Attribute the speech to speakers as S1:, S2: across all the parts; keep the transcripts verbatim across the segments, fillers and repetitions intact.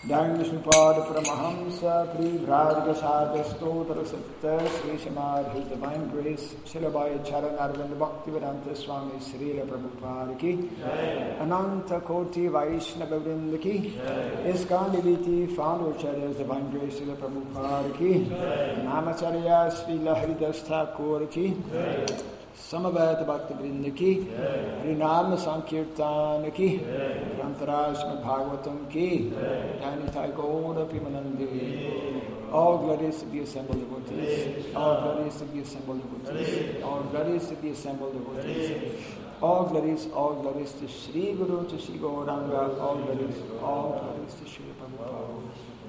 S1: Jai Vishnupada Paramahamsa Pri Bhradgashaja Stotra Satta Sri Samad His Divine Grace Shilabhaya Charan Arvind Bhaktivedanta Swami Srila Prabhupada Ki Ananta Koti Vaishnava Vrinda Ki Iskon Deviti Founder Acharya's Divine Grace Srila Prabhupada Ki Namacharya Srila Haridas Thakur Ki Samaveta Bhakti Vrinda Ki Harinam Sankirtan Ki Grantaraj Srimad Bhagavatam Ki Janitai Gaura Pimanandi. All glories to the assembled devotees. All glories to the assembled devotees. All glories to the assembled devotees. All glories, all glories to Sri Guru, to Sri Gauranga. All glories, all glories to Sri Prabhupada.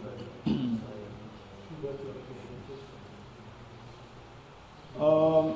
S1: Om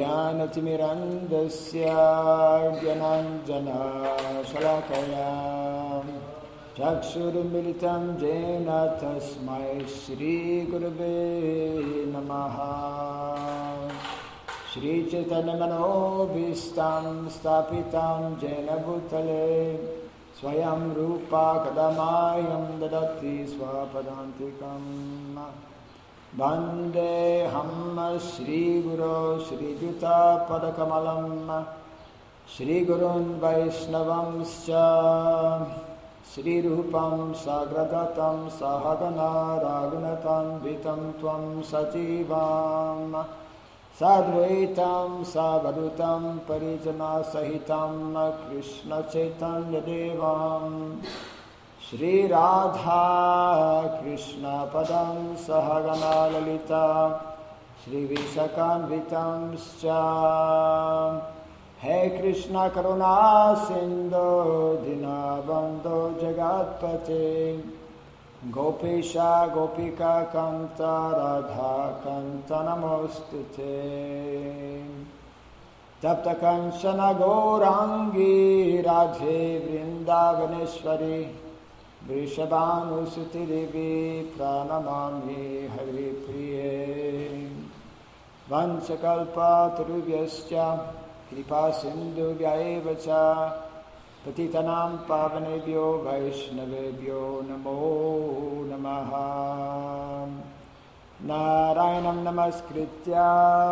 S1: Agyanatimirandasya Gyananjana Shalakaya Chakshurumilitam Jena Tasmai Shri Gurave Namaha Shri Chaitanya Manobhistam Stapitam Jena Bhutale Swayam Rupa Kadamayam Dadati Swapadantikam Bande Hamma Shri Guru Shri Juta Padakamalam Shri Gurun Vaishnavamscha Shri Rupam Sagradatam Sahagana Raghunatam Vitam Tvam Sajivam Sadvaitam Savadutam Parijana Sahitam Krishna Chaitanya Devam Shri Radha Krishna Padam Sahagana Lalita Shri Vishakan Vitamscha He Krishna Karuna Sindhu Dinabandho Jagatpate Gopesha Gopika Kanta Radha Kanta Namostute Tapta Kanchana Gaurangi Radhe Vrindavaneshwari Vrishabhanusuti Devi Pranamami Hari Priye Vanchakalpa Tarubhyascha Kripa Sindhu Vyaevacha Patitanam Pavanebhyo Vaishnavebhyo Namo Namaha Narayanam Namaskritya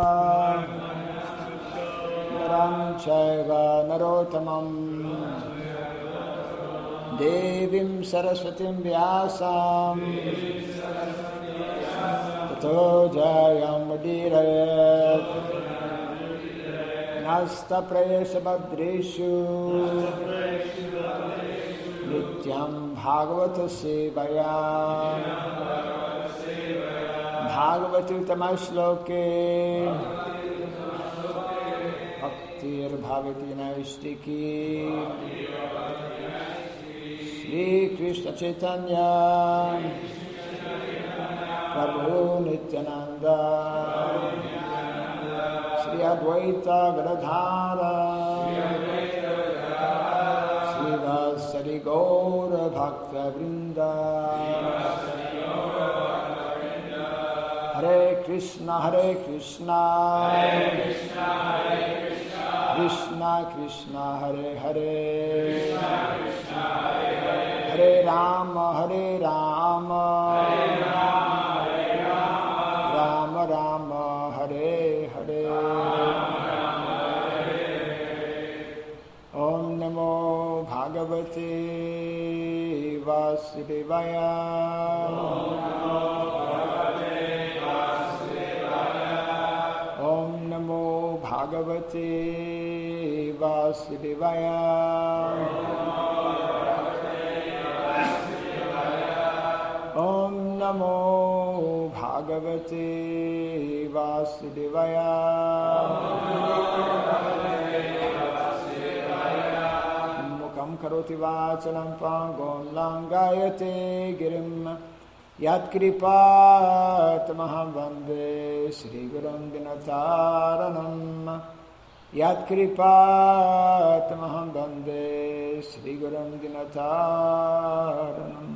S1: Naram Chaiva Narotamam Devim Saraswatim Vyasam Tato Jayam Udirayat Nasta Prayesha Badreshu Nityam Bhagavata Sevaya Bhagavati Tamashloke Bhaktir Bhavati Naistiki Shri Krishna Chaitanya Prabhu Nityananda Shri Advaita Gadadhara Shri Vasari Gaura Bhakta Vrinda Hare Krishna Hare Krishna Krishna Krishna Hare Hare Hare Rama, Hare Rama, Rama Rama, Hare Hare. Om Namo Bhagavate Vasudevaya. Om Namo Bhagavate Vasudevaya. Om Namo Bhagavate Vasudevaya. Mukam karoti vachalam pangom langayate girim Yat kripat maham vande Shri Gurum Dinataranam Yat kripat maham vande Shri Gurum Dinataranam.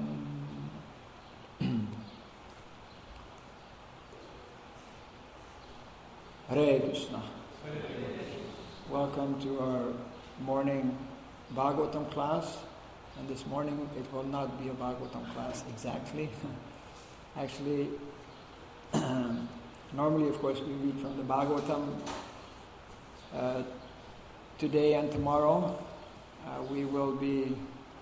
S1: Hare Krishna. Welcome to our morning Bhagavatam class. And this morning it will not be a Bhagavatam class exactly. Actually, normally of course we read from the Bhagavatam. Uh, today and tomorrow uh, we will be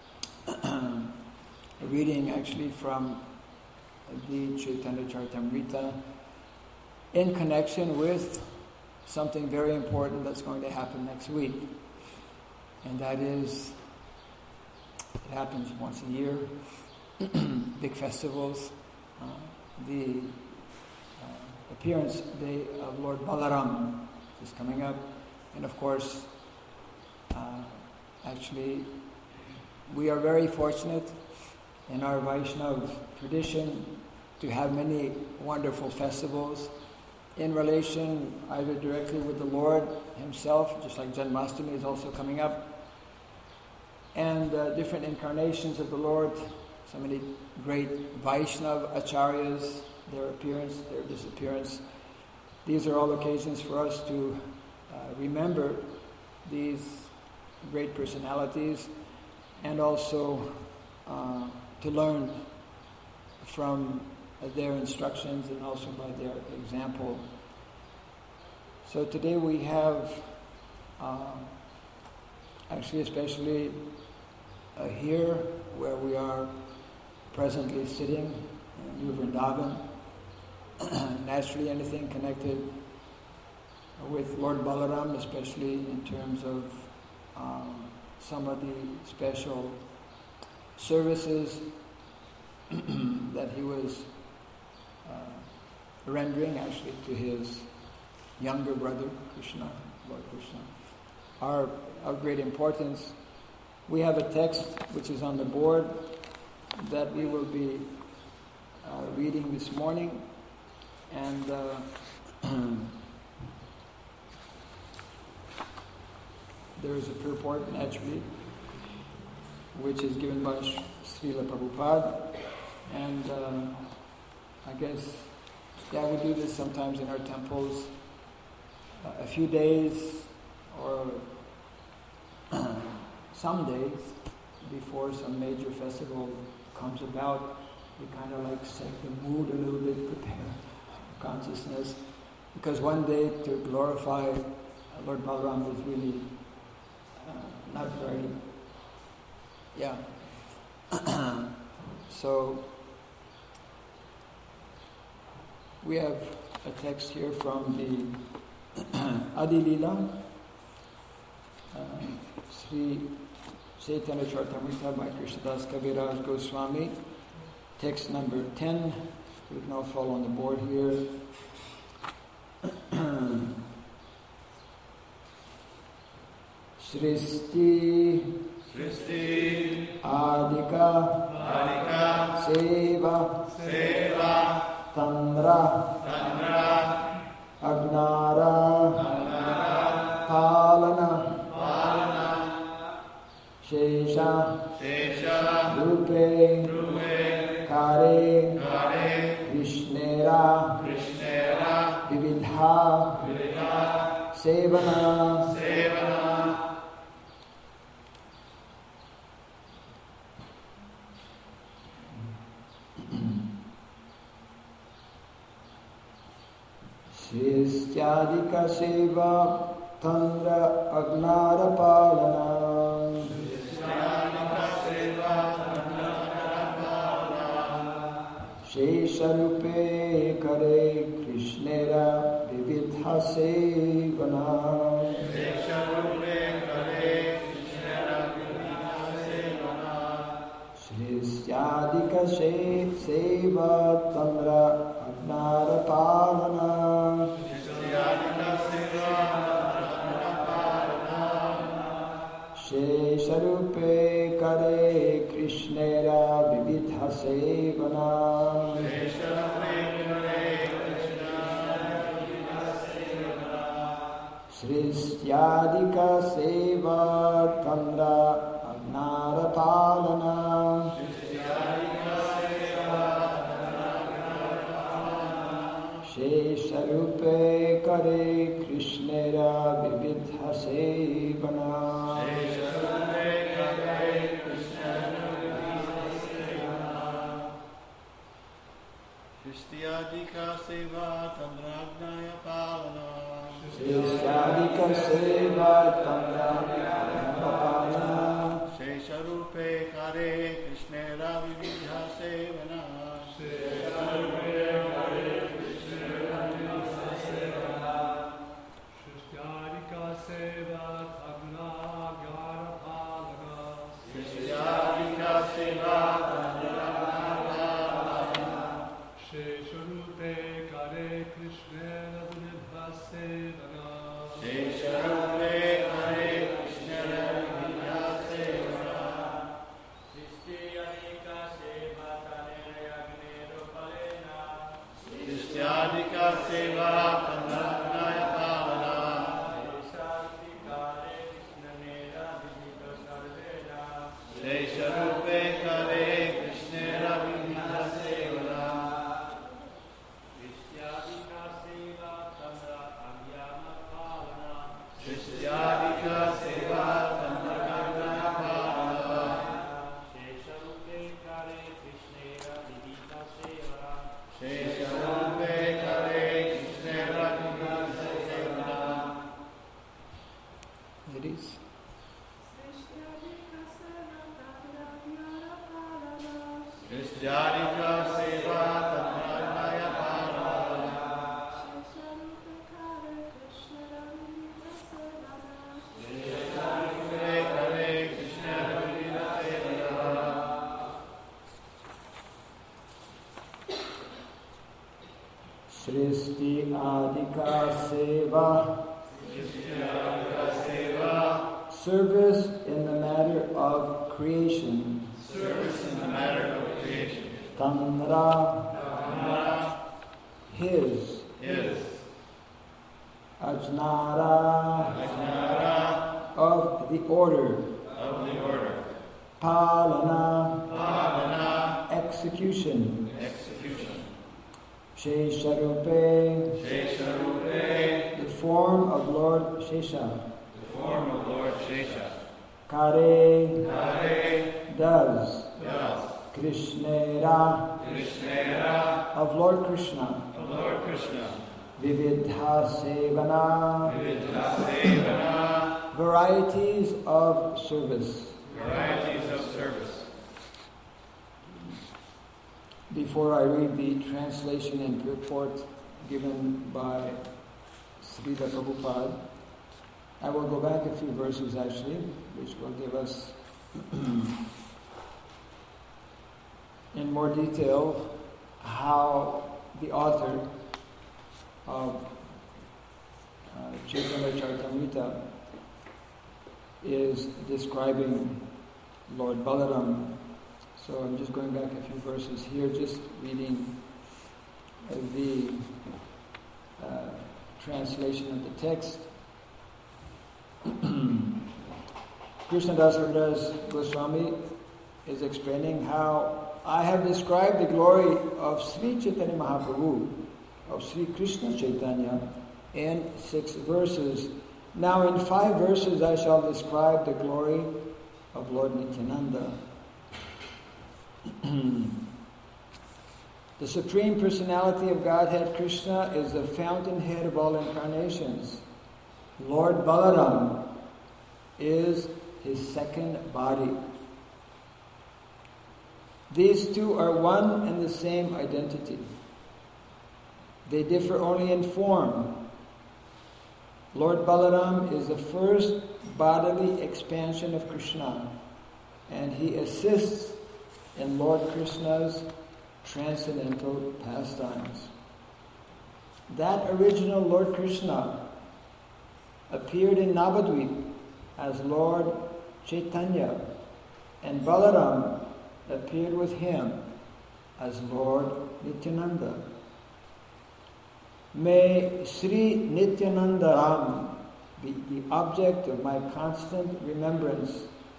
S1: reading actually from the Chaitanya Charitamrita in connection with something very important that's going to happen next week. And that is, it happens once a year, big festivals, uh, the uh, appearance day of Lord Balaram is coming up. And of course, uh, actually, we are very fortunate in our Vaishnava tradition to have many wonderful festivals in relation either directly with the Lord Himself, just like Janmashtami is also coming up, and uh, different incarnations of the Lord, so many great Vaishnava acharyas, their appearance, their disappearance. These are all occasions for us to uh, remember these great personalities and also uh, to learn from their instructions and also by their example. So today we have uh, actually especially uh, here where we are presently sitting in New Vrindavan, naturally anything connected with Lord Balaram, especially in terms of um, some of the special services that he was uh, rendering actually to his younger brother Krishna, Lord Krishna, are of great importance. We have a text which is on the board that we will be uh, reading this morning, and uh, there is a purport naturally which is given by Srila Prabhupada, and uh, I guess, yeah, we do this sometimes in our temples. Uh, a few days or some days before some major festival comes about, we kind of like set the mood a little bit, prepare consciousness, because one day to glorify Lord Balaram is really uh, not very, yeah. So we have a text here from the Adi Lila, uh, Sri Chaitanya Charitamrita by Krishnadas Kaviraj Goswami, text number ten. We can all follow on the board here. Sristi
S2: Sristi
S1: Adika
S2: Adika
S1: Seva
S2: Seva
S1: Tandra
S2: Tandra
S1: Agnara
S2: Agnara
S1: Palana
S2: Palana
S1: Shesha
S2: Shesha
S1: Rupe
S2: Rupe
S1: Kare
S2: Kare
S1: Krishnera
S2: Krishnera
S1: Vividha
S2: Vidya
S1: Sevana
S2: Sevana
S1: Sristyadika Seva Tandra Agnara Palana Shesharupe Kare Krishnera Vividha Sevana Sristyadika Seva Tandra Agnara Palana Shesharupe Kare Krishnera Vividha Sevana Sristyadika Seva Tandra Agnara Palana Shesharupe Kare Krishnera Vividha Sevana
S2: Shishtiyadika Seva Tandragnaya Palana
S1: Shishyadika Seva Tandragnaya Palana
S2: Shesharupe Kare Krishnera Vividha Sevana
S3: Shesharupe Kare Krishnera Vividha Sevana Shishyadika Seva Tandragnaya Palana
S2: Shishtiyadika Seva
S3: Shesharupe Kare Krishnera Vividha Sevana
S2: Shesharupe Kare Krishnera Vividha Sevana
S3: Shishyadika Seva Tandragnaya Palana
S2: Shishtiyadika Seva Tandragnaya Palana Shesharupe Kare Krishnera Vividha Sevana Shishyadika Seva Tandragnaya Palana
S3: Shesharupe Kare Krishnera Vividha Sevana
S2: Shesharupe Kare Krishnera Vividha Sevana.
S1: Ladies.
S2: Shishyadika Seva Tandragnaya Palana Shesharupe Kare Krishnera Vividha Sevana
S1: Srishti Adika Seva,
S2: Shishyadika Seva
S1: service in the matter of creation.
S2: Service in the matter of creation.
S1: Tantra,
S2: Tantra,
S1: his.
S2: his.
S1: Ajnara,
S2: Ajnara,
S1: of the order.
S2: of the order.
S1: Palana,
S2: Palana,
S1: execution.
S2: execution.
S1: Shesharupe,
S2: Shesharupe,
S1: the form of Lord Shesha.
S2: the form of Lord Shesha.
S1: Kare,
S2: Kare,
S1: does.
S2: does.
S1: Krishnera,
S2: Krishnera,
S1: of Lord Krishna.
S2: of Lord Krishna.
S1: Vividha Sevana,
S2: Vividha Sevana,
S1: varieties of service.
S2: varieties of service.
S1: Before I read the translation and report given by Srila Prabhupada, I will go back a few verses actually, which will give us in more detail how the author of uh, Chaitanya Charitamrita is describing Lord Balaram. So I'm just going back a few verses here, just reading uh, the uh, translation of the text. Krishnadas Haridas Goswami is explaining how I have described the glory of Sri Chaitanya Mahaprabhu, of Sri Krishna Chaitanya, in six verses. Now in five verses I shall describe the glory of Lord Nityananda. The Supreme Personality of Godhead Krishna is the fountainhead of all incarnations. Lord Balaram is his second body. These two are one and the same identity. They differ only in form. Lord Balaram is the first bodily expansion of Krishna, and he assists in Lord Krishna's transcendental pastimes. That original Lord Krishna appeared in Navadvip as Lord Chaitanya, and Balaram appeared with him as Lord Nityananda. May Sri Nityananda Ram be the object of my constant remembrance.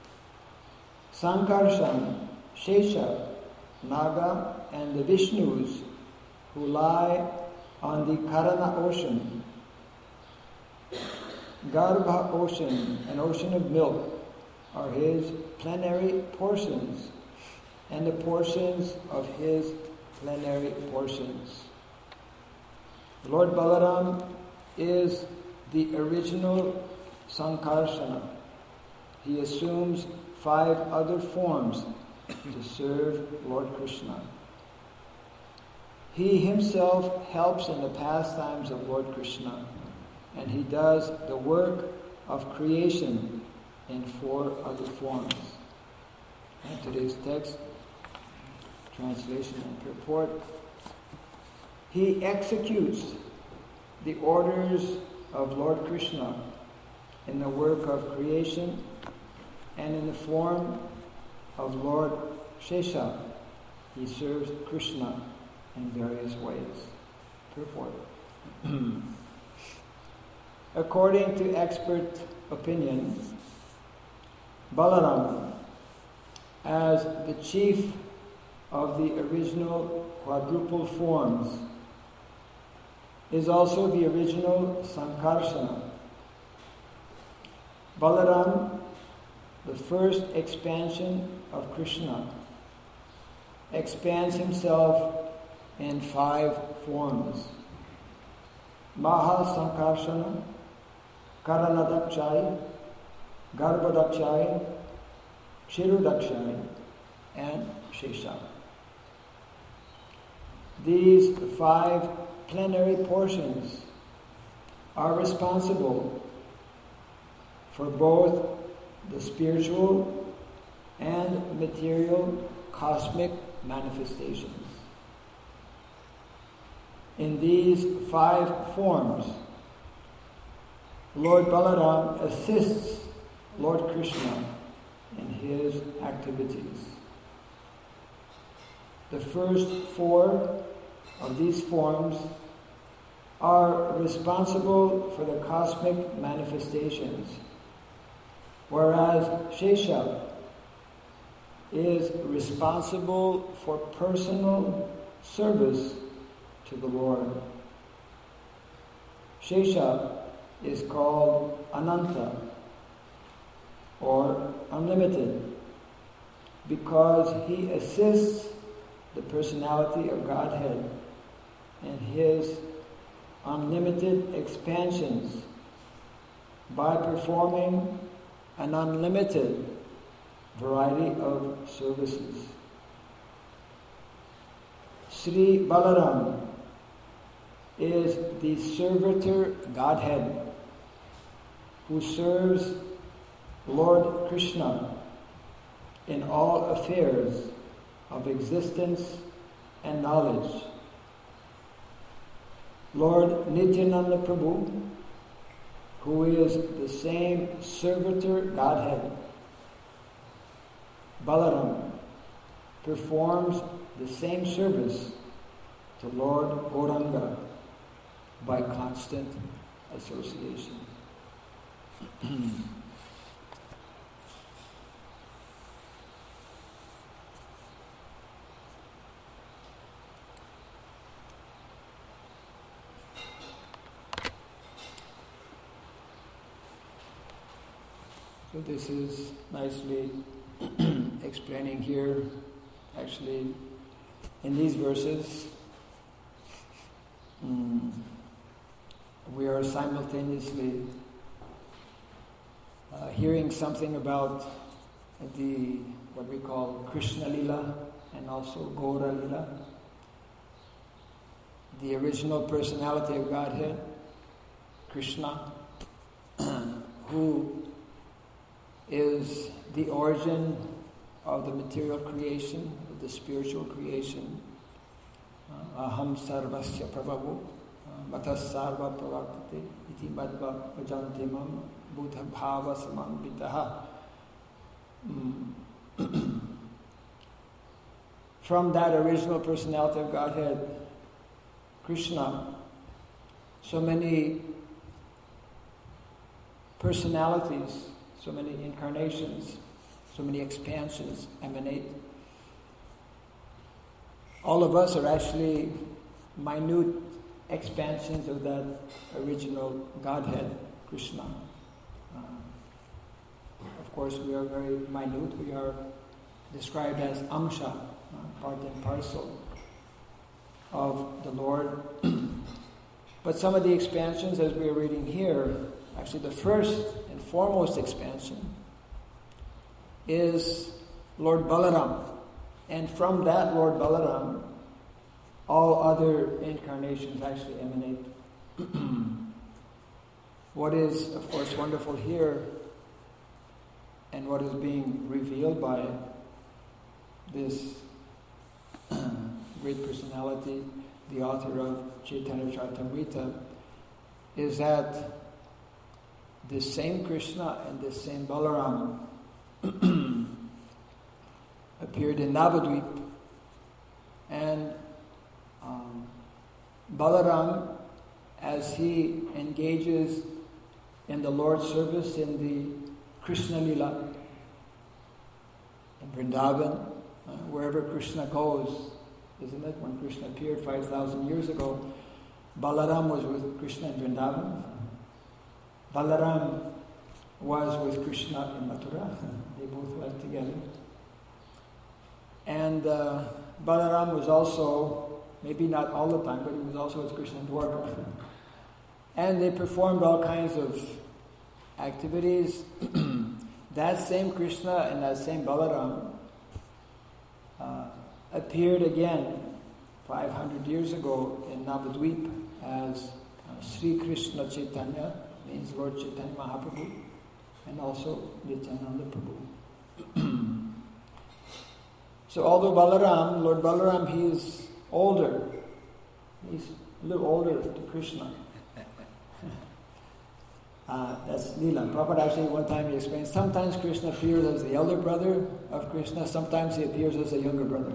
S1: Sankarshan, Shesha, Naga, and the Vishnus who lie on the Karana ocean, Garbha ocean, an ocean of milk, are his plenary portions and the portions of his plenary portions. The Lord Balaram is the original Sankarsana. He assumes five other forms to serve Lord Krishna. He himself helps in the pastimes of Lord Krishna, and he does the work of creation in four other forms. And today's text, translation and purport. He executes the orders of Lord Krishna in the work of creation and in the form of Lord Shesha. He serves Krishna in various ways. Purport. According to expert opinion, Balaram, as the chief of the original quadruple forms, is also the original Sankarsana. Balaram, the first expansion of Krishna, expands himself in five forms. Maha Sankarsana, Karanadakshai, Garbhodakshai, Shirudakshai, and Shesha. These five plenary portions are responsible for both the spiritual and material cosmic manifestations. In these five forms, Lord Balaram assists Lord Krishna in his activities. The first four of these forms are responsible for the cosmic manifestations, whereas Shesha is responsible for personal service to the Lord. Shesha is called Ananta, or unlimited, because he assists the personality of Godhead in his unlimited expansions by performing an unlimited variety of services. Sri Balaram is the servitor Godhead who serves Lord Krishna in all affairs of existence and knowledge. Lord Nityananda Prabhu, who is the same servitor Godhead, Balaram, performs the same service to Lord Gauranga by constant association. So this is nicely explaining here, actually, in these verses, um, we are simultaneously uh, hearing something about the, what we call Krishna Lila and also Gaura Lila, the original personality of Godhead, Krishna, who is the origin of the material creation, of the spiritual creation. Aham sarvasya prabhavu, matas sarva pravaktate, iti madva vajantimam, buddha bhava samambitaha. From that original personality of Godhead, Krishna, so many personalities, so many incarnations, so many expansions emanate. All of us are actually minute expansions of that original Godhead, Krishna. Uh, of course, we are very minute. We are described as amsha, uh, part and parcel. of the Lord. But some of the expansions, as we are reading here, actually the first and foremost expansion is Lord Balaram. And from that Lord Balaram, all other incarnations actually emanate. What is, of course, wonderful here, and what is being revealed by this great personality, the author of Chaitanya Charitamrita, is that this same Krishna and this same Balaram appeared in Navadvip, and um, Balaram, as he engages in the Lord's service in the Krishna Lila, in Vrindavan, uh, wherever Krishna goes, isn't it? When Krishna appeared five thousand years ago, Balaram was with Krishna in Vrindavan. Balaram was with Krishna in Mathura. They both went together. And uh, Balaram was also, maybe not all the time, but he was also with Krishna in Dwarka. And they performed all kinds of activities. That same Krishna and that same Balaram uh, appeared again five hundred years ago in Navadvip as uh, Sri Krishna Chaitanya, means Lord Chaitanya Mahaprabhu, and also Nityananda Prabhu. So although Balaram, Lord Balaram, he is older, he's a little older to Krishna. Uh, that's Leela. Prabhupada actually one time he explained, sometimes Krishna appears as the elder brother of Krishna, sometimes he appears as a younger brother.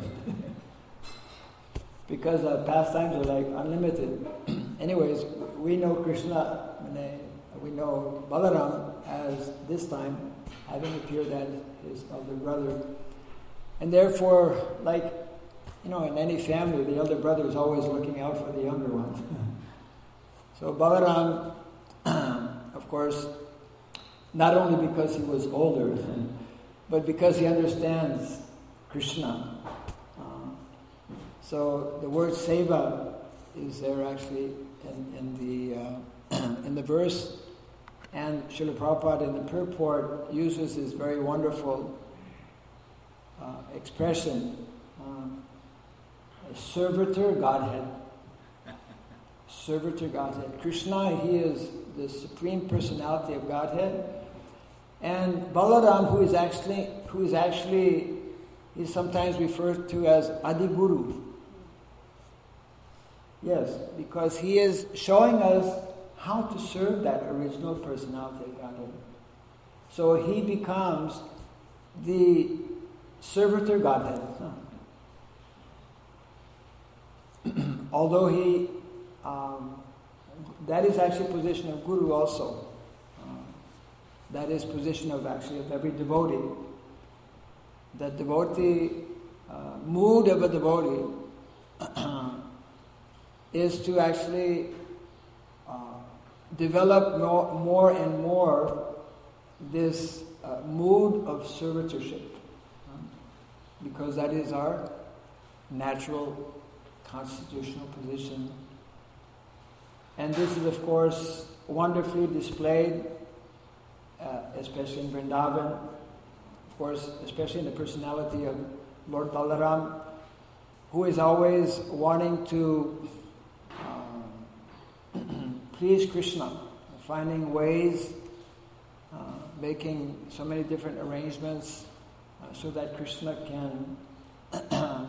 S1: Because uh, pastimes are like unlimited. Anyways, we know Krishna, we know Balaram as this time having appeared as his elder brother. And therefore, like, you know, in any family, the elder brother is always looking out for the younger one. So Balaram, of course, not only because he was older, but because he understands Krishna. Uh, so the word seva is there actually in, in the uh, in the verse, and Srila Prabhupada in the purport uses this very wonderful uh, expression, uh, servitor Godhead. Servitor Godhead. Krishna, he is the Supreme Personality of Godhead. And Balaram, who is actually, who is actually, is sometimes referred to as Adiguru. Yes, because he is showing us how to serve that original personality of Godhead. So he becomes the servitor Godhead. Huh. Although he Um, that is actually a position of Guru also. Uh, that is position of actually of every devotee. The devotee, uh, mood of a devotee is to actually uh, develop more, more and more this uh, mood of servitorship. Uh, because that is our natural constitutional position. And this is, of course, wonderfully displayed, uh, especially in Vrindavan, of course, especially in the personality of Lord Balaram, who is always wanting to um, please Krishna, finding ways, uh, making so many different arrangements uh, so that Krishna can uh,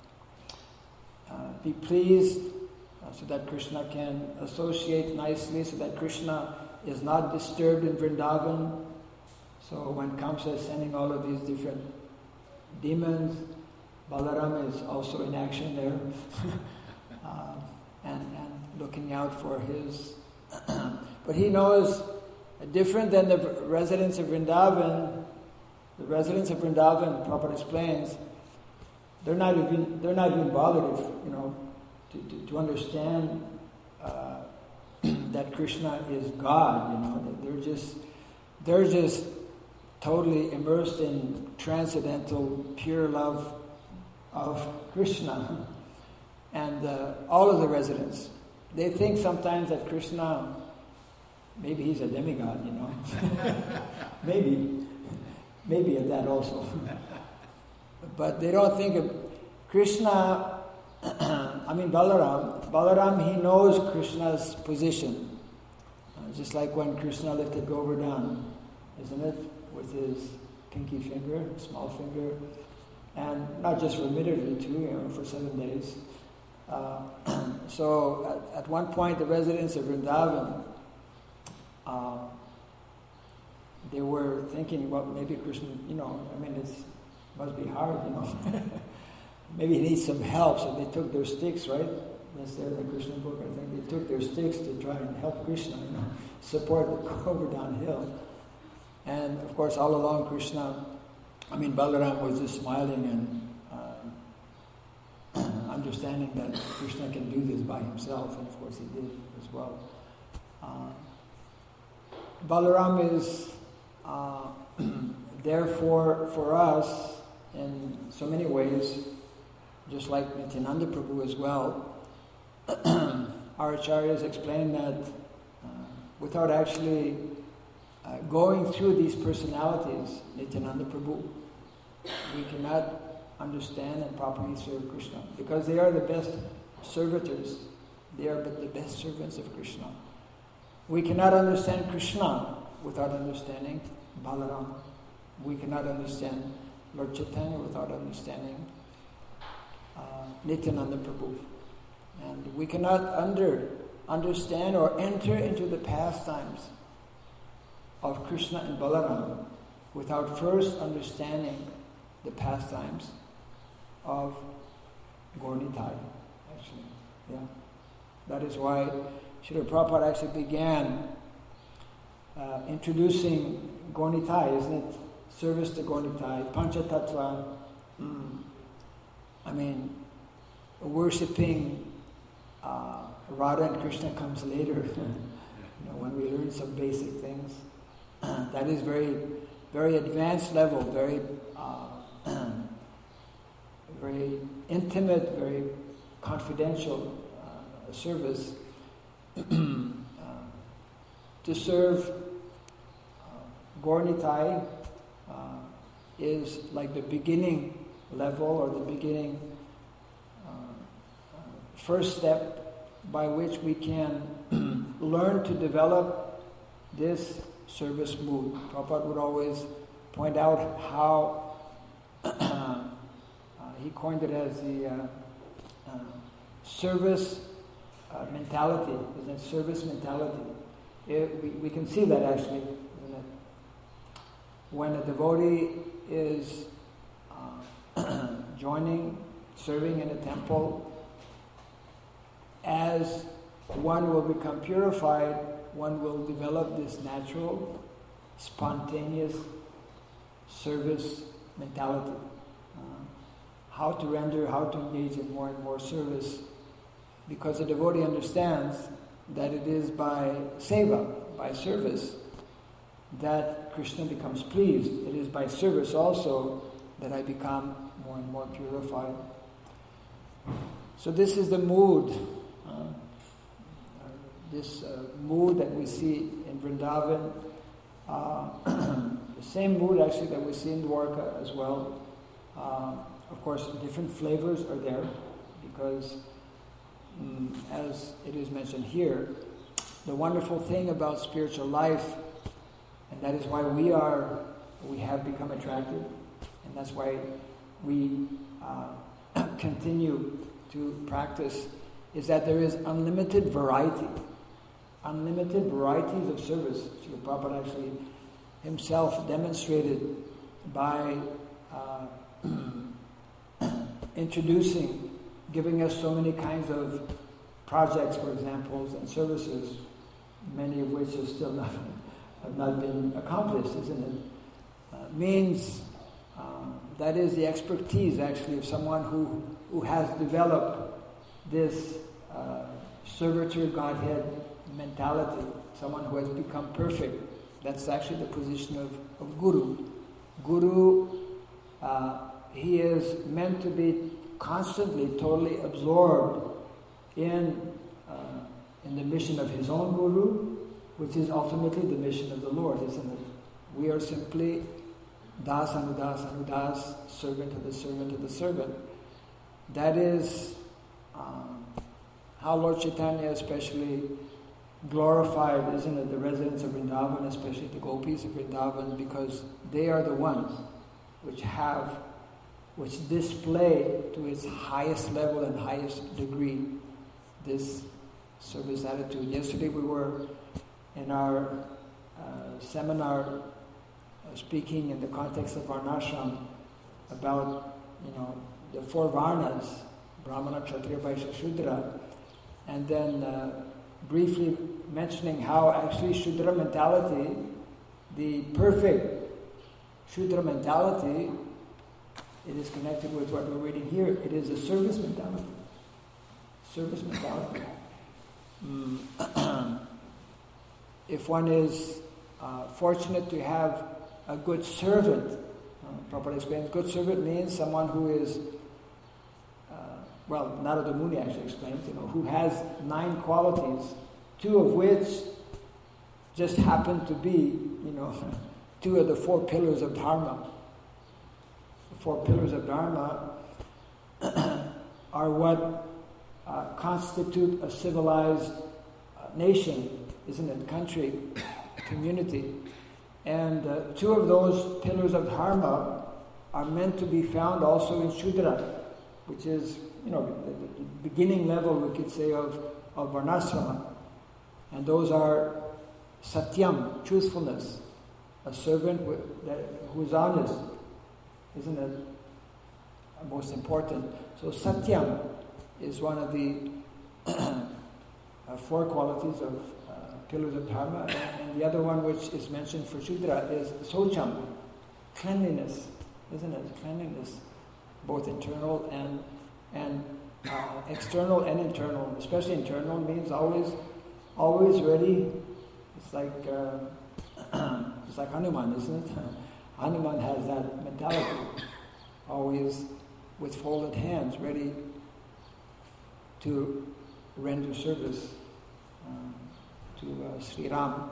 S1: be pleased, Uh, so that Krishna can associate nicely, so that Krishna is not disturbed in Vrindavan. So when Kamsa is sending all of these different demons, Balaram is also in action there, uh, and, and looking out for his... But he knows, different than the residents of Vrindavan, the residents of Vrindavan, Prabhupada explains, they're not even, they're not even bothered if, you know, To, to, to understand uh, that Krishna is God, you know, they're just they're just totally immersed in transcendental, pure love of Krishna, and and uh, all of the residents, they think sometimes that Krishna, maybe he's a demigod, you know. maybe, maybe at that also. But they don't think of Krishna, I mean Balaram. Balaram, he knows Krishna's position. Uh, just like when Krishna lifted Govardhan, isn't it? With his pinky finger, small finger. And not just for immediately too, you know, for seven days. Uh, so at, at one point, the residents of Vrindavan, uh, they were thinking, well, maybe Krishna, you know, I mean, it must be hard, you know. Maybe he needs some help, so they took their sticks, right? That's there in the Krishna book, I think. They took their sticks to try and help Krishna, you know, support the Govardhan hill. And of course, all along Krishna, I mean, Balaram was just smiling and uh, understanding that Krishna can do this by himself, and of course he did as well. Uh, Balaram is uh, therefore for us in so many ways, just like Nityananda Prabhu as well. Our acharyas explain that uh, without actually uh, going through these personalities, Nityananda Prabhu, we cannot understand and properly serve Krishna, because they are the best servitors. They are but the best servants of Krishna. We cannot understand Krishna without understanding Balaram. We cannot understand Lord Chaitanya without understanding uh, Nityananda Prabhu. And we cannot under, understand or enter into the pastimes of Krishna and Balaram without first understanding the pastimes of Gaur Nitai, actually. Yeah. That is why Srila Prabhupada actually began uh, introducing Gaur Nitai, isn't it? Service to Gaur Nitai, Panchatattva. Mm. I mean, worshipping uh, Radha and Krishna comes later. You know, when we learn some basic things. That is very, very advanced level, very, uh, very intimate, very confidential uh, service. uh, to serve uh, Gaur Nitai uh, is like the beginning level or the beginning uh, uh, first step by which we can learn to develop this service mood. Prabhupada would always point out how uh, he coined it as the uh, uh, service uh, mentality, isn't it? Service mentality. It, we, we can see that actually, isn't it? When a devotee is uh, joining, serving in a temple, as one will become purified, one will develop this natural, spontaneous service mentality. Uh, how to render, how to engage in more and more service. Because the devotee understands that it is by seva, by service, that Krishna becomes pleased. It is by service also that I become more and more purified. So this is the mood, uh, this uh, mood that we see in Vrindavan, uh, the same mood actually that we see in Dwarka as well. Uh, of course, different flavors are there because, um, as it is mentioned here, the wonderful thing about spiritual life, and that is why we are, we have become attracted, and that's why we uh, continue to practice, is that there is unlimited variety, unlimited varieties of service. Srila Prabhupada actually himself demonstrated by uh, introducing, giving us so many kinds of projects, for example, and services, many of which have still not, have not been accomplished, isn't it? Uh, means um, that is the expertise actually of someone who, who has developed this uh, servitor Godhead mentality, someone who has become perfect. That's actually the position of, of Guru. Guru, uh, he is meant to be constantly, totally absorbed in, uh, in the mission of his own Guru, which is ultimately the mission of the Lord, isn't it? We are simply Das Anudas Anudas, servant of the servant of the servant. That is um, how Lord Chaitanya especially glorified, isn't it, the residents of Vrindavan, especially the gopis of Vrindavan, because they are the ones which have, which display to its highest level and highest degree this service attitude. Yesterday we were in our uh, seminar uh, speaking in the context of Varnashram about, you know, the four Varnas, Brahmana, Kshatriya, Vaishya, Shudra, and then uh, briefly mentioning how actually Shudra mentality, the perfect Shudra mentality, it is connected with what we're reading here. It is a service mentality. Service mentality. Mm. If one is uh, fortunate to have a good servant, uh, Prabhupada explains, good servant means someone who is, uh, well, Narada Muni actually explains, you know, who has nine qualities, two of which just happen to be, you know, two of the four pillars of Dharma. The four pillars of Dharma are what uh, constitute a civilized uh, nation, isn't it? Country, community. And uh, two of those pillars of Dharma are meant to be found also in Shudra, which is, you know, the, the beginning level, we could say, of, of Varnasrama. And those are Satyam, truthfulness, a servant with, that, who's honest, isn't it? Most important. So Satyam is one of the uh, four qualities of uh, pillars of Dharma, and, and the other one which is mentioned for Shudra is Socham, cleanliness, isn't it? Cleanliness, both internal and and uh, external and internal. Especially internal means always, always ready. It's like uh, it's like Hanuman, isn't it? Hanuman has that mentality, always with folded hands, ready to render service um, to uh, Sri Ram.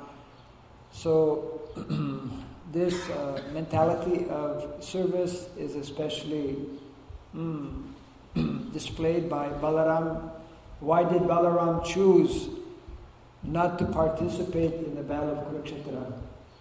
S1: So this uh, mentality of service is especially mm, displayed by Balaram. Why did Balaram choose not to participate in the battle of Kurukshetra?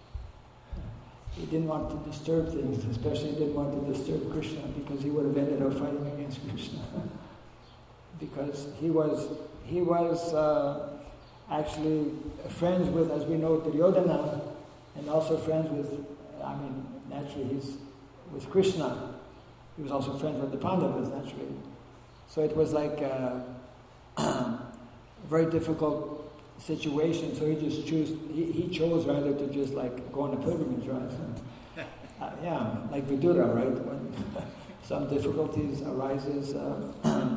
S1: He didn't want to disturb things, especially he didn't want to disturb Krishna, because he would have ended up fighting against Krishna. Because he was he was uh, actually friends with, as we know, Duryodhana, and also friends with, I mean, naturally he's with Krishna. He was also friends with the Pandavas, naturally. So it was like a, a very difficult situation, so he just chose, he, he chose rather to just like go on a pilgrimage, right? uh, yeah, like Vidura, right? When some difficulties arises. Uh,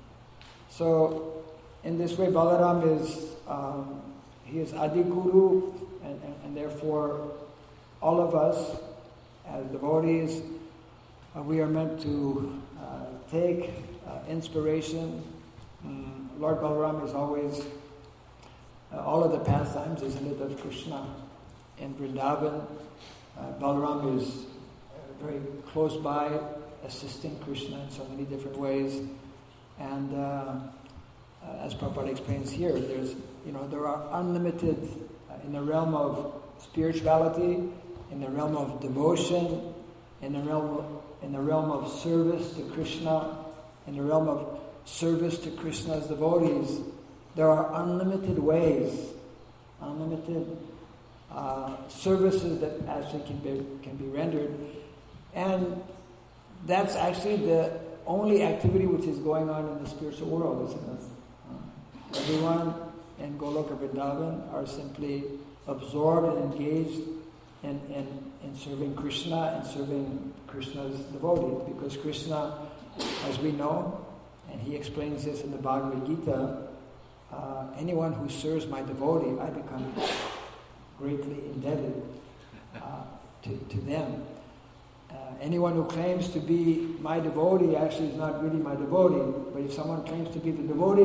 S1: so in this way, Balaram is, um, he is Adi Guru, and, and, and therefore all of us as devotees, uh, we are meant to uh, take uh, inspiration. Um, Lord Balaram is always Uh, all of the pastimes, isn't it, of Krishna in Vrindavan. Uh, Balaram is uh, very close by, assisting Krishna in so many different ways. And uh, uh, as Prabhupada explains here, there's, you know, there are unlimited, uh, in the realm of spirituality, in the realm of devotion, in the realm of, in the realm of service to Krishna, in the realm of service to Krishna's devotees. There are unlimited ways, unlimited uh, services that actually can be can be rendered, and that's actually the only activity which is going on in the spiritual world, isn't it? Uh, everyone in Goloka Vrindavan are simply absorbed and engaged in, in, in serving Krishna and serving Krishna's devotees, because Krishna, as we know, and he explains this in the Bhagavad Gita, Uh, anyone who serves my devotee, I become greatly indebted uh, to, to them. Uh, anyone who claims to be my devotee actually is not really my devotee, but if someone claims to be the devotee,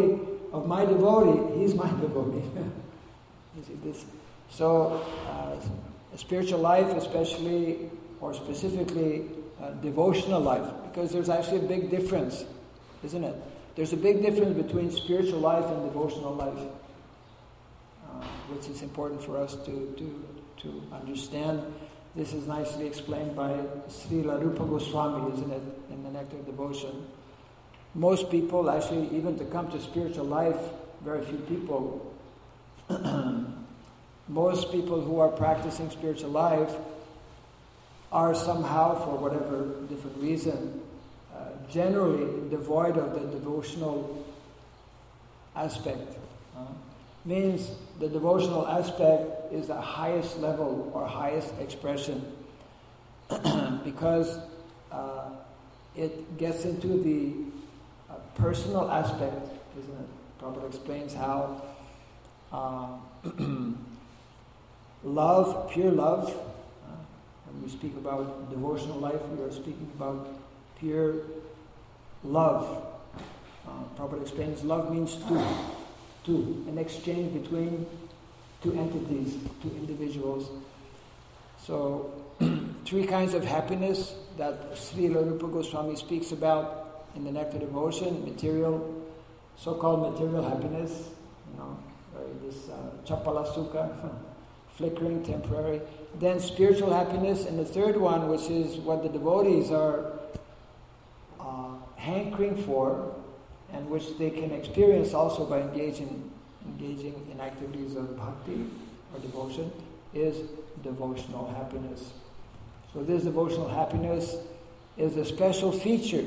S1: of my devotee, he's my devotee. You see this? So, uh, a spiritual life, especially or specifically uh, devotional life, because there's actually a big difference, isn't it? There's a big difference between spiritual life and devotional life, uh, which is important for us to, to, to understand. This is nicely explained by Srila Rupa Goswami, isn't it, in the Nectar of Devotion. Most people, actually, even to come to spiritual life, very few people, most people who are practicing spiritual life are somehow, for whatever different reason, uh, generally devoid of the devotional aspect. Uh, means the devotional aspect is the highest level or highest expression because uh, it gets into the uh, personal aspect, isn't it? Prabhupada explains how uh, love, pure love, uh, when we speak about devotional life, we are speaking about pure love. Uh, Prabhupada explains love means two. Two, an exchange between two entities, two individuals. So, three kinds of happiness that Srila Rupa Goswami speaks about in the Nectar Devotion: material, so-called material happiness, you know, this uh, chapala sukha, flickering, temporary. Then spiritual happiness, and the third one, which is what the devotees are uh, hankering for, and which they can experience also by engaging engaging in activities of bhakti or devotion, is devotional happiness. So this devotional happiness is a special feature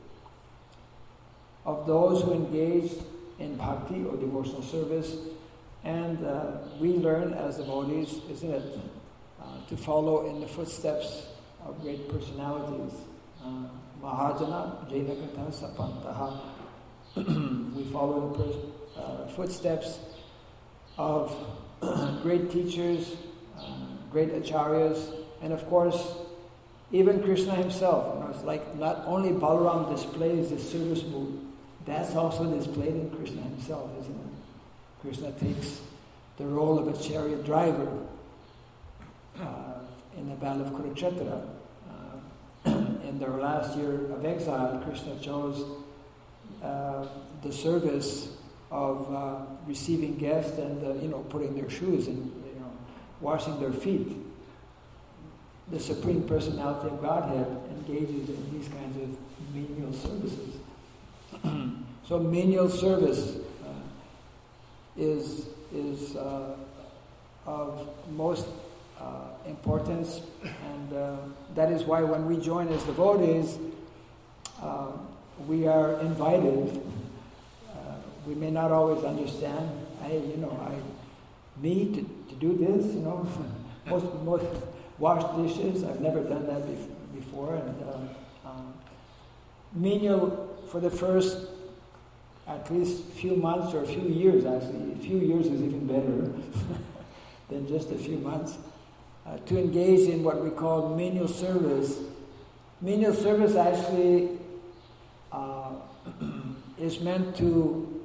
S1: of those who engage in bhakti or devotional service, and uh, we learn as devotees, isn't it, uh, to follow in the footsteps of great personalities. Uh, Mahajana, Jainakatha, Sapantaha. We follow the pers- uh, footsteps of great teachers, uh, great acharyas, and of course, even Krishna himself. You know, it's like not only Balaram displays the service mood, that's also displayed in Krishna himself, isn't it? Krishna takes the role of a chariot driver uh, in the battle of Kurukshetra. Uh, in their last year of exile, Krishna chose Uh, the service of uh, receiving guests and uh, you know putting their shoes and you know washing their feet. The Supreme Personality of Godhead engages in these kinds of menial services. So menial service uh, is is uh, of most uh, importance, and uh, that is why when we join as devotees, Uh, we are invited. Uh, we may not always understand. Hey, you know, I me to, to do this. You know, most most wash dishes. I've never done that bef- before. And uh, um, menial for the first at least few months or a few years. Actually, a few years is even better than just a few months. Uh, to engage in what we call menial service. Menial service actually. Uh, is meant to,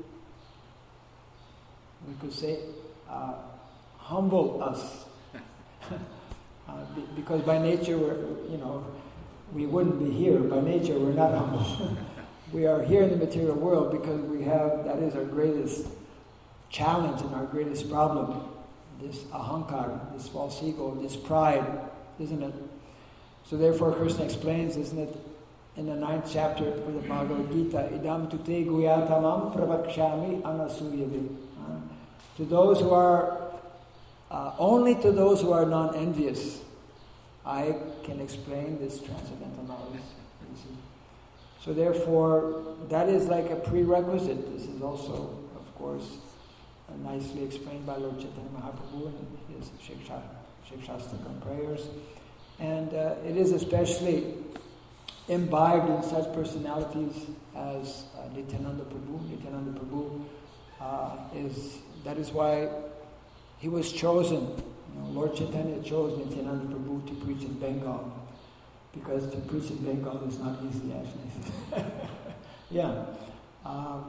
S1: we could say, uh, humble us. uh, be, because by nature, we're, you know, we wouldn't be here. By nature, we're not humble. We are here in the material world because we have, that is our greatest challenge and our greatest problem. This ahankara, this false ego, this pride, isn't it? So therefore, Krishna explains, isn't it, in the ninth chapter of the Bhagavad Gita, idam tute guyatamam pravakshami anasuyavi. Uh, to those who are, uh, only to those who are non-envious, I can explain this transcendental knowledge. So therefore, that is like a prerequisite. This is also, of course, uh, nicely explained by Lord Chaitanya Mahaprabhu in his Shikshastakam prayers. And uh, it is especially imbibed in such personalities as uh, Nityananda Prabhu. Nityananda Prabhu uh, is, that is why he was chosen. You know, Lord Chaitanya chose Nityananda Prabhu to preach in Bengal, because to preach in Bengal is not easy actually. yeah. Um,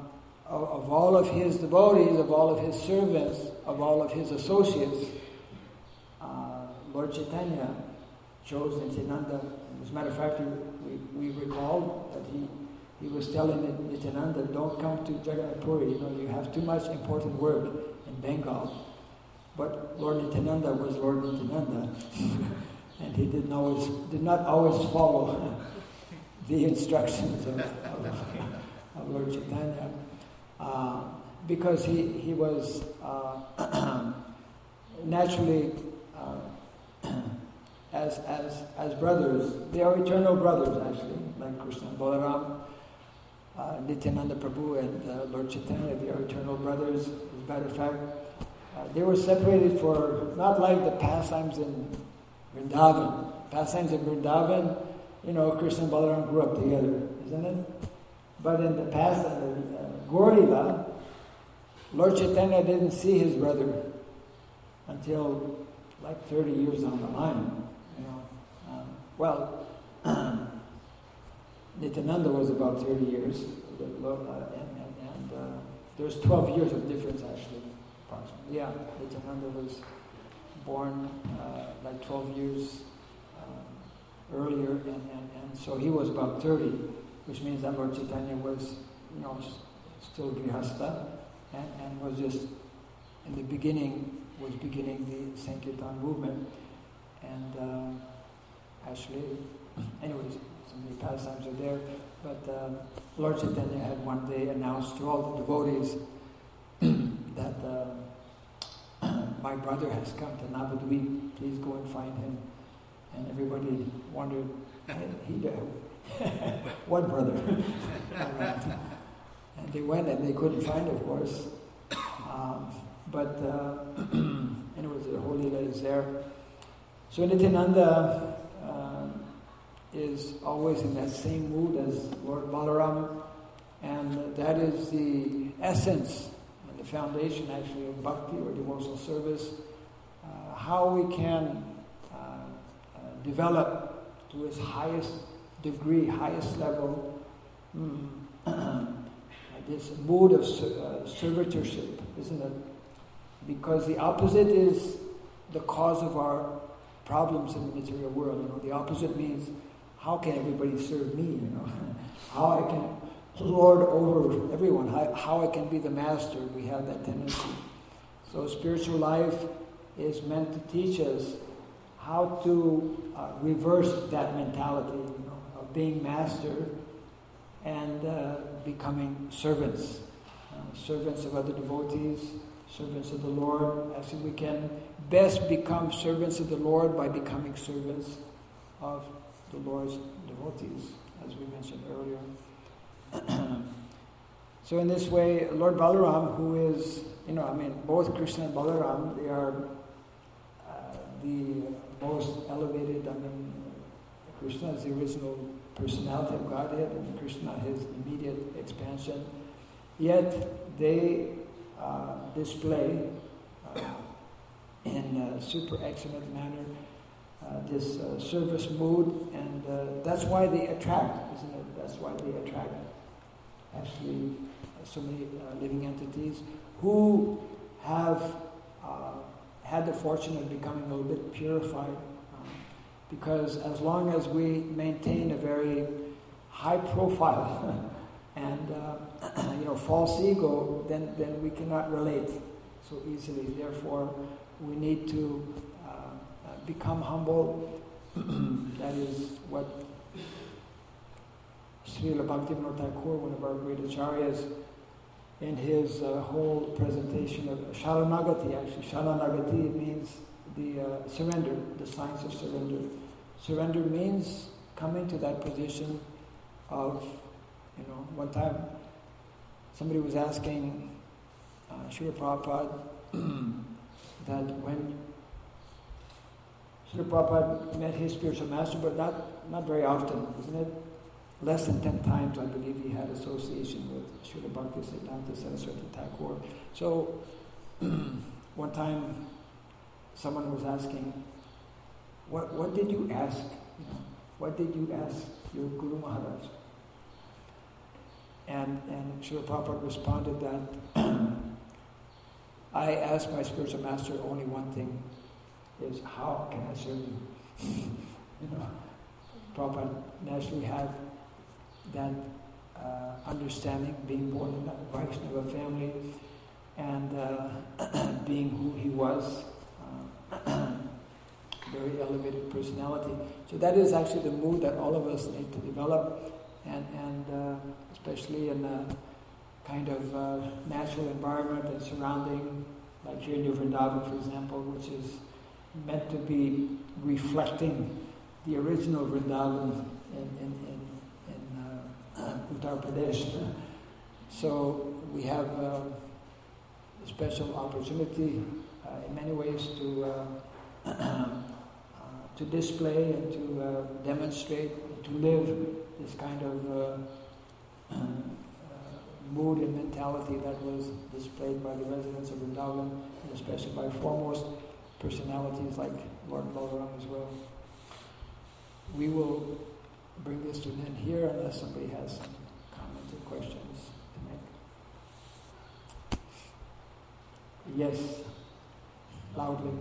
S1: of, of all of his devotees, of all of his servants, of all of his associates, uh, Lord Chaitanya chose Nityananda. As a matter of fact, we, we recall that he, he was telling Nityananda, don't come to Jagannath Puri, you know, you have too much important work in Bengal. But Lord Nityananda was Lord Nityananda, and he didn't always, did not always follow the instructions of, of, of Lord Chaitanya, uh, because he, he was uh, naturally, uh, as, as, as brothers, they are eternal brothers actually, like Krishna and Balaram, uh, Nityananda Prabhu and uh, Lord Chaitanya, they are eternal brothers. As a matter of fact, uh, they were separated for, not like the pastimes in Vrindavan. Pastimes in Vrindavan, you know, Krishna and Balaram grew up together, isn't it? But in the past, in the uh, Gaur Lila, Lord Chaitanya didn't see his brother until like thirty years down the line. You know, um, well, Nityananda was about thirty years, uh, and, and, and uh, there's twelve years of difference actually, approximately. Yeah, Nityananda was born uh, like twelve years um, earlier, and, and, and so he was about thirty, which means that Lord Chaitanya was, you know, still Grihastha, and, and was just, in the beginning, was beginning the Sankirtan movement. And uh, actually, anyways, so many pastimes are there, but uh, Lord Chaitanya had one day announced to all the devotees that uh, my brother has come to Navadvip, please go and find him. And everybody wondered, hey, he what brother? And they went and they couldn't find it, of course. Um, but uh, anyways, the Holy Lila is there. So Nityananda uh, is always in that same mood as Lord Balaram, and that is the essence and the foundation actually of bhakti or devotional service. Uh, how we can uh, uh, develop to its highest degree, highest level, mm, this mood of uh, servitorship, isn't it? Because the opposite is the cause of our problems in the material world. You know, the opposite means, how can everybody serve me? You know, how I can lord over everyone, how, how I can be the master. We have that tendency. So spiritual life is meant to teach us how to uh, reverse that mentality, you know, of being master and uh, becoming servants, uh, servants of other devotees, servants of the Lord. Actually, we can best become servants of the Lord by becoming servants of the Lord's devotees, as we mentioned earlier. So in this way, Lord Balaram, who is, you know, I mean, both Krishna and Balaram, they are uh, the most elevated, I mean, Krishna is the original personality of Godhead, and Krishna his immediate expansion. Yet they uh, display uh, in a super excellent manner uh, this uh, service mood, and uh, that's why they attract, isn't it? That's why they attract actually uh, so many uh, living entities who have uh, had the fortune of becoming a little bit purified. Because as long as we maintain a very high profile and uh, you know, false ego, then, then we cannot relate so easily. Therefore, we need to uh, become humble. That is what Srila Bhaktivinoda Thakur, one of our great acharyas, in his uh, whole presentation of Sharanagati, actually. Sharanagati means the uh, surrender, the science of surrender. Surrender means coming to that position of, you know, one time somebody was asking uh, Srila Prabhupada that when Srila Prabhupada met his spiritual master, but not, not very often, isn't it? Less than ten times, I believe, he had association with Srila Bhaktisiddhanta Saraswati Thakur. So, one time, someone was asking, what, what did you ask? You know, what did you ask your Guru Maharaj? And, and Srila Prabhupada responded that I asked my spiritual master only one thing, is how can I serve you? You know, Prabhupada naturally had that uh, understanding, being born in that Vaishnava family and uh, being who he was, uh, very elevated personality. So that is actually the mood that all of us need to develop, and, and uh, especially in a kind of uh, natural environment and surrounding, like here in New Vrindavan, for example, which is meant to be reflecting the original Vrindavan in, in, in, in uh, Uttar Pradesh. So we have uh, a special opportunity uh, in many ways to uh, uh, to display and to uh, demonstrate, to live this kind of uh, uh, mood and mentality that was displayed by the residents of Vrindavan, and especially by foremost personalities like Lord Balaram as well. We will bring this to an end here unless somebody has some comments or questions to make. Yes, loudly.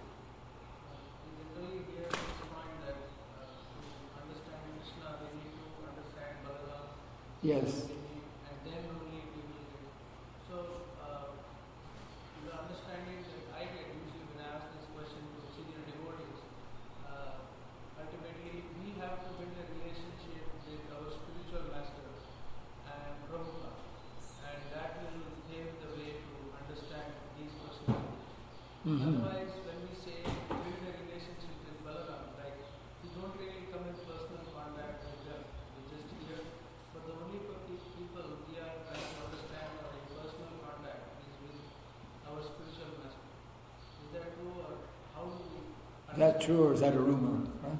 S1: Yes.
S3: And then only we will get. So, uh, the understanding that I get usually when I ask this question to senior devotees, uh, ultimately we have to build a relationship with our spiritual master and Prabhupada, and that will pave the way to understand these personalities. Mm-hmm. Otherwise, when we say build a relationship with Balaram, like we don't really come in personal contact with them, we just hear. But the only people we are trying to understand or in personal contact is with our spiritual master. Is that true, or how do we?
S1: Is that true, or is that a rumor?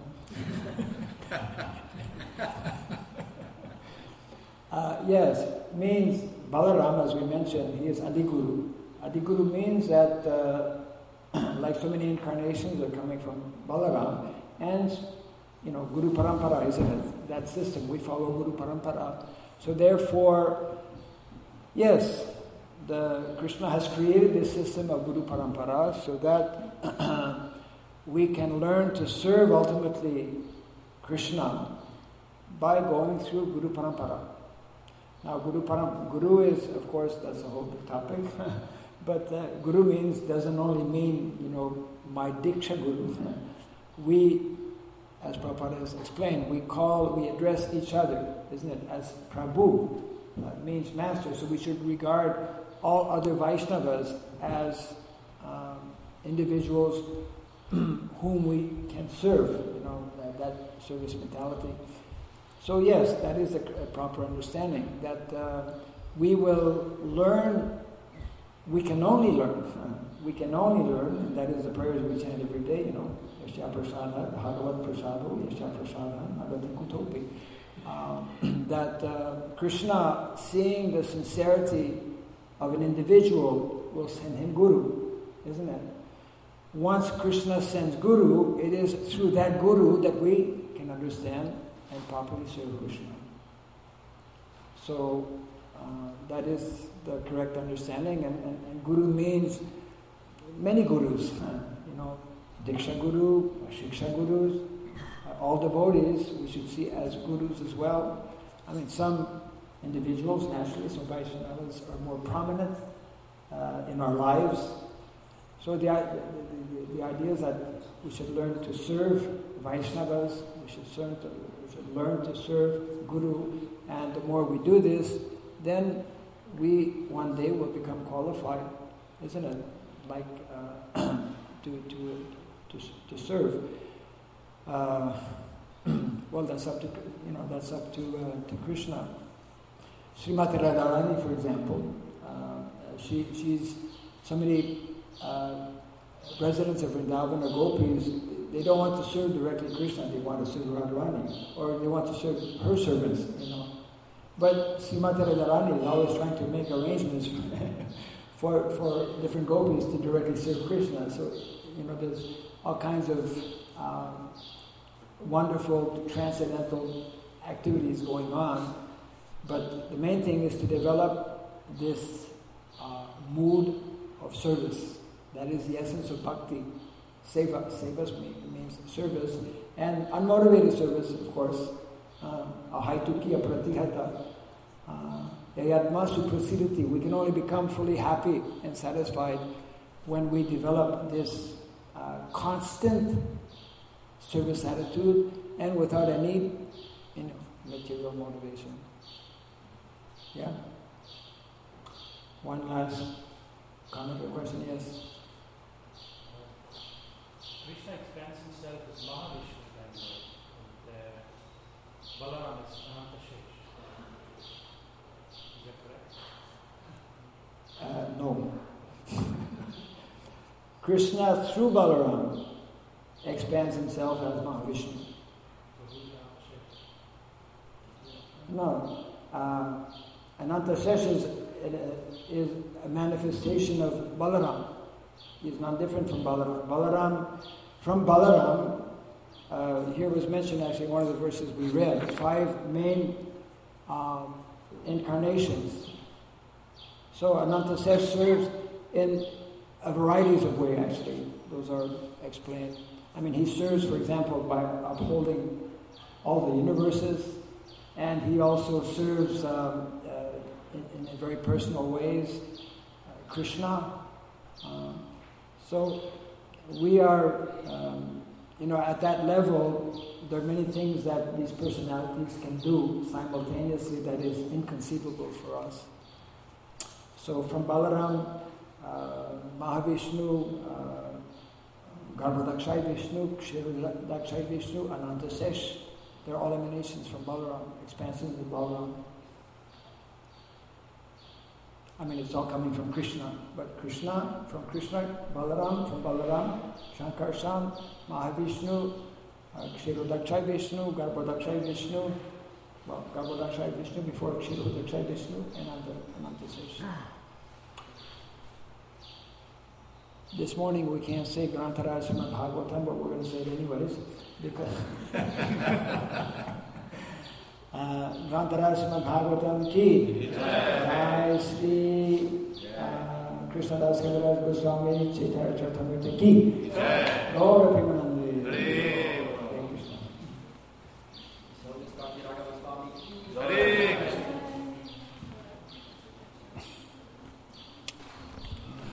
S1: uh, yes, means Balaram, as we mentioned, he is Adiguru. Adiguru means that, uh, like so many incarnations are coming from Balaram, and you know, Guru Parampara, isn't it? That system, we follow Guru Parampara. So therefore, yes, the Krishna has created this system of Guru Parampara so that we can learn to serve ultimately Krishna by going through Guru Parampara. Now, Guru Param, Guru is, of course, that's a whole big topic, but uh, Guru means, doesn't only mean, you know, my Diksha Guru. We, as Prabhupada has explained, we call, we address each other, isn't it, as Prabhu, that means master, so we should regard all other Vaishnavas as um, individuals whom we can serve, you know, that, that service mentality. So yes, that is a, a proper understanding, that uh, we will learn, we can only learn, uh, we can only learn, and that is the prayers we chant every day, you know, Yasya Prasada, Bhagavad Prasado, Yasya Prasada, Agati Kutopi. Um, that uh, Krishna, seeing the sincerity of an individual, will send him Guru, isn't it? Once Krishna sends Guru, it is through that Guru that we can understand and properly serve Krishna. So uh, that is the correct understanding, and, and, and Guru means many Gurus, uh, you know, Diksha Guru, Shiksha Gurus, uh, all devotees we should see as Gurus as well. I mean, some individuals, naturally, some Vaishnavas are more prominent uh, in our lives. So the, the, the, the idea is that we should learn to serve Vaishnavas, we should, learn to, we should learn to serve Guru, and the more we do this, then we one day will become qualified, isn't it? Like uh, to, to, to, to serve. Uh, well, that's up to, you know, that's up to, uh, to Krishna. Srimati Radharani, for example, uh, she, she's, so many uh, residents of Vrindavan or gopis, they don't want to serve directly Krishna, they want to serve Radharani, or they want to serve her servants, you know. But Srimati Radharani is always trying to make arrangements for, for different gopis to directly serve Krishna. So, you know, there's all kinds of um, wonderful transcendental activities going on. But the main thing is to develop this uh, mood of service. That is the essence of bhakti. Seva. Seva means service. And unmotivated service, of course. Ahaituki apratihata. Yayatma suprasidati. We can only become fully happy and satisfied when we develop this uh, constant service attitude and without any, you know, material motivation. Yeah? One last comment or question, yes?
S4: Krishna expands himself as Mahavishnu and uh, Balaram is Anantashesh. Is that correct?
S1: Uh, no. Krishna through Balaram expands himself as Mahavishnu. No. Uh, Anantashesh is, is a manifestation of Balaram. He is not different from Balaram. Balaram, from Balaram, uh, here was mentioned actually one of the verses we read, five main um, incarnations. So Anantashesh serves in a variety of ways actually. Those are explained. I mean, he serves, for example, by upholding all the universes, and he also serves um, uh, in, in very personal ways uh, Krishna. Um, so we are, um, you know, at that level, there are many things that these personalities can do simultaneously that is inconceivable for us. So from Balaram, uh, Mahavishnu, uh, Garbhodakshai Vishnu, Kshirodakshai Vishnu, Anantashesh, they're all emanations from Balaram, expansions of Balaram. I mean, it's all coming from Krishna, but Krishna, from Krishna, Balaram, from Balaram, Shankarshan, Mahavishnu, uh, Kshirodakshai Vishnu, Garbhodakshai Vishnu, well, Garbhodakshai Vishnu before Kshirodakshai Vishnu, and Anantashesh. This morning we can't say Grantaraj Srimad Bhagavatam, but we're going to say it anyways, because Grantaraj Srimad Bhagavatam ki Jai Sri Krishnadas Kaviraj Goswami Chaitanya Charitamrita ki